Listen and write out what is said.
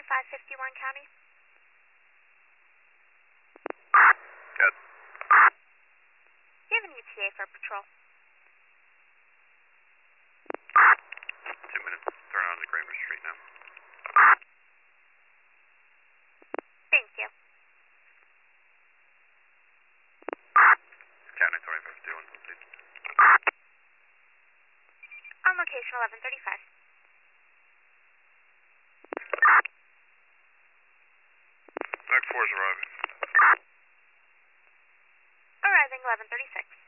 551 County. Good. Do you have an ETA for patrol? 2 minutes. Turn on the Kramer Street now. Thank you. County 2551, please. On location 1135. Mac 4's arriving. Arriving 1136.